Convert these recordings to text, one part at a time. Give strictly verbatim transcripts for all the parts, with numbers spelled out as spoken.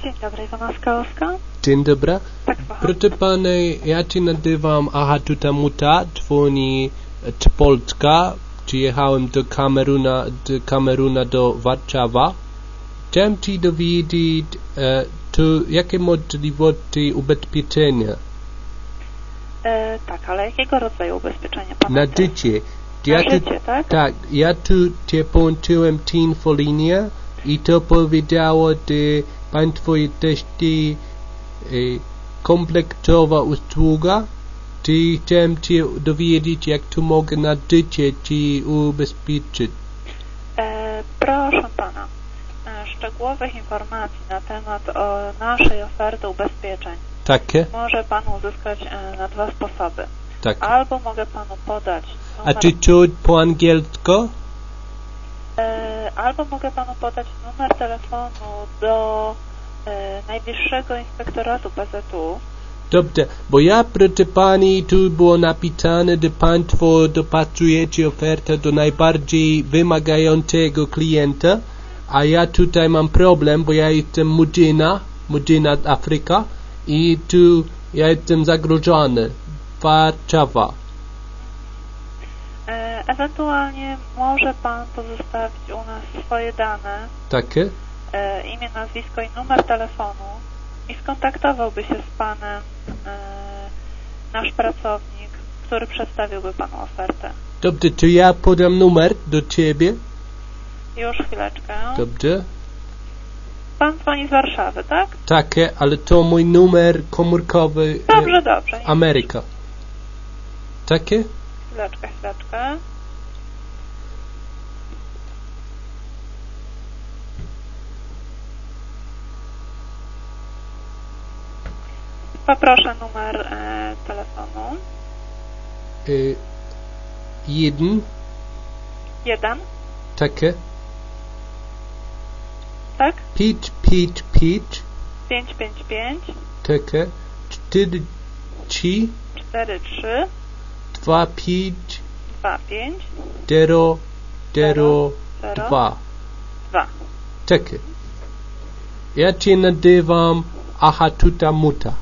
Dzień dobry, Iwona Skałowska. Dzień dobry. Tak, proszę pana, ja ci nazywam Aha Tutamuta, dzwoni z Polska. Przyjechałem do Kameruna, do Kameruna do Warszawa. Chciałem ci dowiedzieć, e, to jakie możliwości ubezpieczenia? E, tak, ale jakiego rodzaju ubezpieczenia pan Na chce? życie. Na Ja życie, tu, tak? Tak, ja tu cię połączyłem telefonicznie i to powiedziało, że państwo jesteście e, kompleksowa usługa. Czy chciałem cię dowiedzieć, jak tu mogę na życie ci ubezpieczyć? E, proszę pana, e, szczegółowych informacji na temat o naszej oferty ubezpieczeń Takie? może pan uzyskać e, na dwa sposoby. Tak. Albo mogę panu podać numer, A czy to po angielsku? e, albo mogę panu podać numer telefonu do e, najbliższego inspektoratu P Z U. Dobrze, bo ja, proszę pani, tu było napisane, że państwo dopatrujecie ofertę do najbardziej wymagającego klienta, a ja tutaj mam problem, bo ja jestem młodzina, młodzina z Afryki i tu ja jestem zagrożony. Warszawa. E, ewentualnie może pan pozostawić u nas swoje dane, Takie? e, imię, nazwisko i numer telefonu i skontaktowałby się z panem e, nasz pracownik, który przedstawiłby panu ofertę. Dobrze, czy ja podam numer do ciebie? Już chwileczkę. Dobrze. Pan dzwoni z Warszawy, tak? Takie, ale to mój numer komórkowy. Dobrze, dobrze. Nie Ameryka. Takie? Chwileczkę, chwileczkę. Poproszę numer e, telefonu. Y, jeden. Jeden, Takie. tak? Pięć, pięć, pięć. Pięć, pięć, pięć, Takie. Cztery, trzy. cztery, trzy, Dwa, pięć. dwa, pięć, Zero, zero, zero, dwa. dwa. Takie. Ja cię nazywam Aha Tutamuta.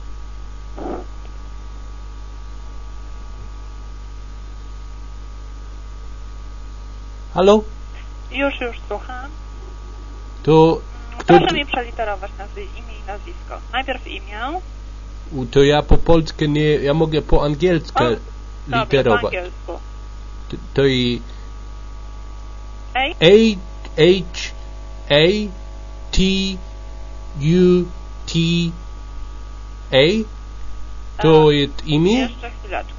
Halo? Już, już słucham. To kto... Proszę mi przeliterować nazwy, imię i nazwisko. Najpierw imię. U, To ja po polsku nie... Ja mogę po angielsku O, Dobrze, po literować. angielsku. To, to i... Ej, A, H, A, T, U, T, A. To A. jest imię? jeszcze chwileczkę.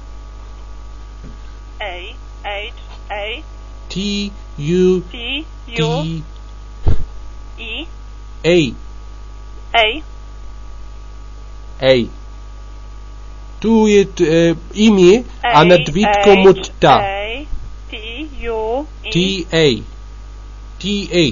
A, H, A, T, U, T, T, U, I, A. A, A. Tu jest e, imię, a A, nazwisko H, Mutta. A, T, U, T, I, A. T, A.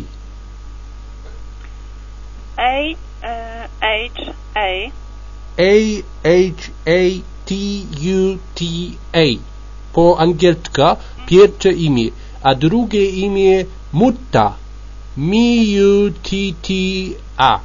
A, e, H, A, A, H, A, T, U, T, A. Po angielsku pierwsze imię, a drugie imię Mutta. M, U, T, T, A.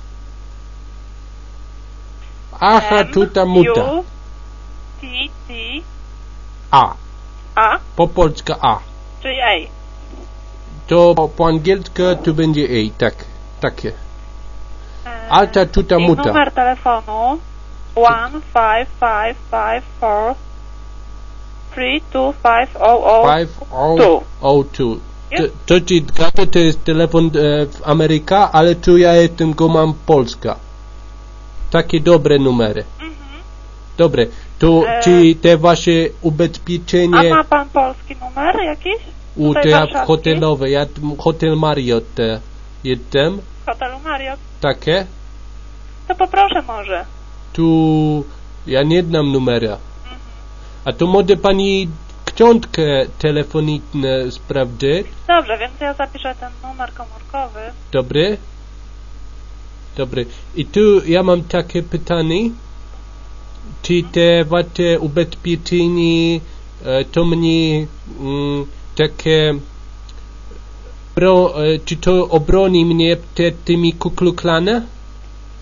Aha M, Tutamuta. U, T, T, A. A, Po polsku A. czyli A. To po, po angielsku to będzie A, tak. Takie. E, Alta Tutamuta. I numer telefonu one five five five four three two five zero zero five zero zero two. To, Jest? to ci zgadza, to jest telefon e, w Ameryka, ale tu ja jestem go mam Polska. Takie dobre numery. Mhm. Dobre. To E, czy te wasze A ubezpieczenie ma pan polski numer jakiś? u Tutaj te warszawski? hotelowe, ja t- Hotel Marriott e, jestem, W hotelu Marriott? takie. To poproszę może. Tu ja nie znam numera. Mhm. A to może pani książkę telefoniczną sprawdzić? Dobrze, więc ja zapiszę ten numer komórkowy. Dobre? Dobre. I tu ja mam takie pytanie. Czy te wasze ubezpieczenie e, to mnie mm, takie bro, e, czy to obroni mnie przed tymi Ku Klux Klana?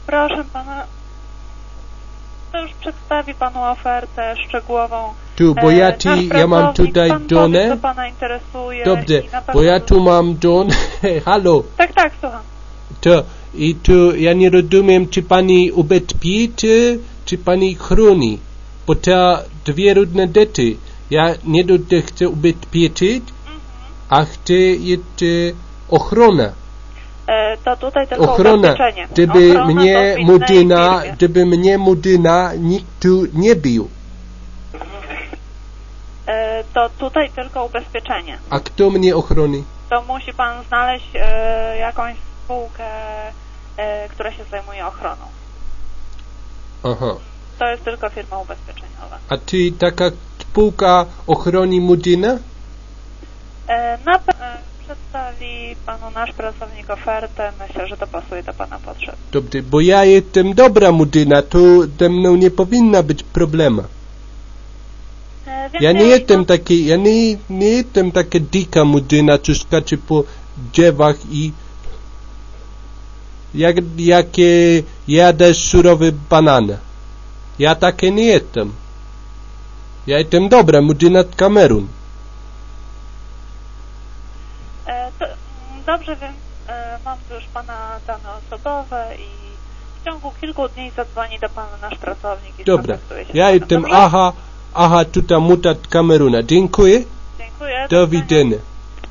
Proszę pana, to już przedstawi panu ofertę szczegółową. Tu, bo ja ci, ja mam tutaj żonę. Co pana interesuje. Dobrze, bo ja tu mam żonę. Halo. Tak, tak, słucham. To, i tu ja nie rozumiem, czy pani ubezpieczy, czy pani chroni. Bo to dwie różne rzeczy. Ja nie tylko chcę ubezpieczyć, mhm. a chcę jeszcze ochrona. E, to tutaj tylko ochrona, ubezpieczenie. żeby Ochrona mnie Murzyna, żeby mnie Murzyna nikt tu nie bił. E, to tutaj tylko ubezpieczenie. A kto mnie ochroni? To musi pan znaleźć e, jakąś spółkę, e, która się zajmuje ochroną. Aha. To jest tylko firma ubezpieczeniowa. A czy taka spółka ochroni Murzynę? E, na pewno przedstawi panu nasz pracownik ofertę. Myślę, że to pasuje do pana potrzeb. Dobrze, bo ja jestem dobra Murzyna, to ze mną nie powinna być problemu. E, ja nie jestem to... taki, ja nie, nie jestem taka dzika Murzyna, co skacze po drzewach i jak, jakie jadę surowe banany. Ja takie nie jestem. Ja jestem dobra Murzyna z Kamerun. E, to, dobrze, więc e, mam tu już pana dane osobowe i w ciągu kilku dni zadzwoni do pana nasz pracownik i dobra, się ja jestem aha, aha, tuta muta z Kameruna. Dziękuję. Dziękuję. Do widzenia.